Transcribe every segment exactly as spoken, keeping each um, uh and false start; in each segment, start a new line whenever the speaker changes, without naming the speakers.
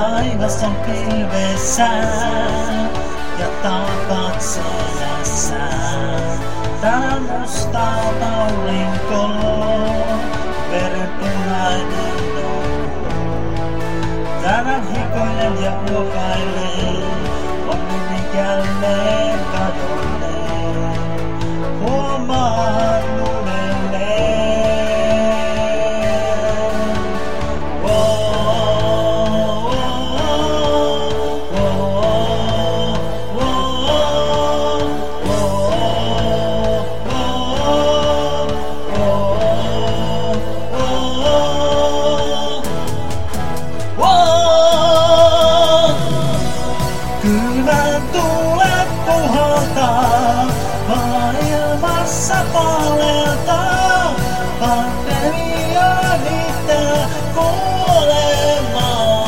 taivas on pilvessä ja taakat selässä. Tänään mustaa aurinko, verenpunainen joulu. Tänään hikoilen ja ruokailen, onneni jälleen kadonneen. Huomaan uudelleen. Kylmän tuulen puhaltaa, maailmassa paleltaa, pandemia niitä kuolemaa.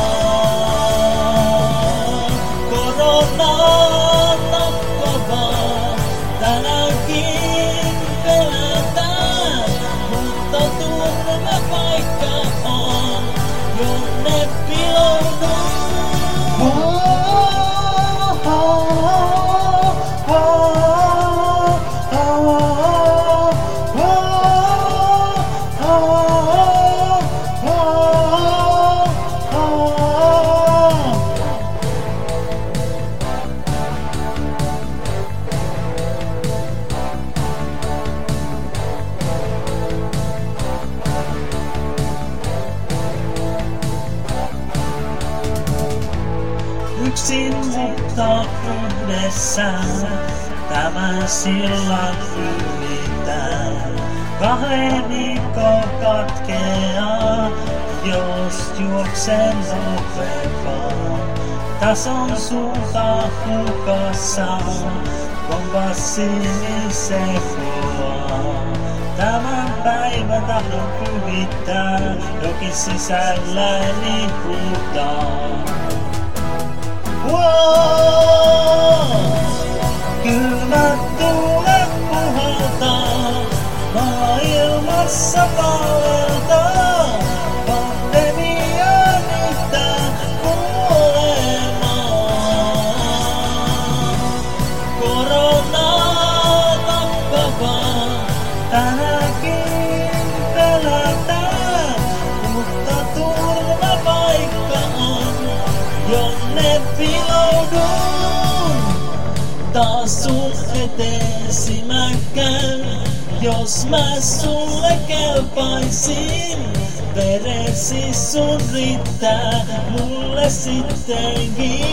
Korona on tappavaa, tänäänkin pelätään, mutta turvapaikka on, jonne piiloutuu. Yksin mutta yhdessä tämän sillan ylitään. Kahden viikko katkeaa, jos juoksen nopeempaa. Täs on suunta hukassa, kompassini se huoaa. Tämän päivän tahdon pyhittää, jokin sisälläni huutaa. Kylmät tuulet puhaltaa, maailmassa paleltaa, pandemia niitä kuolemaa. Korona tappavaa, tänäänkin pelätään, mutta turvapaikka on, jonne piiloudun. Taas sun eteesi mä käyn, jos mä sulle kelpaisin. Veresi sun riittää mulle sittenkin.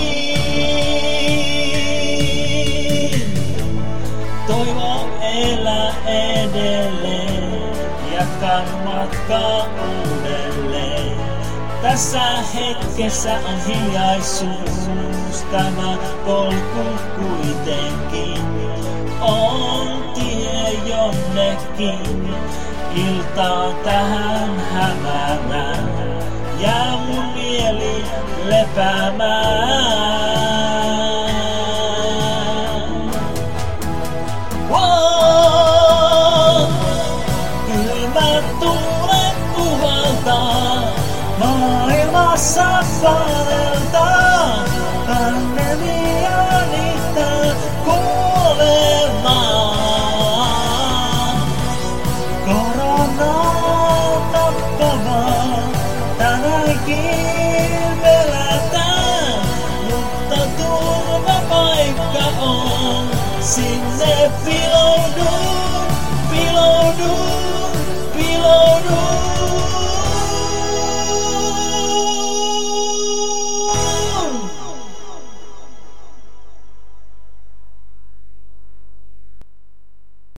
Toivon elää edelleen, jatkan matkaa uudelleen. Tässä hetkessä on hiljaisuus, tämä polku kuitenkin on tie jonnekin. Iltaan tähän hämärään, jää mun mieli lepäämään. Oh, kylmät tuulet puhaltaa, maailmassa paleltaa.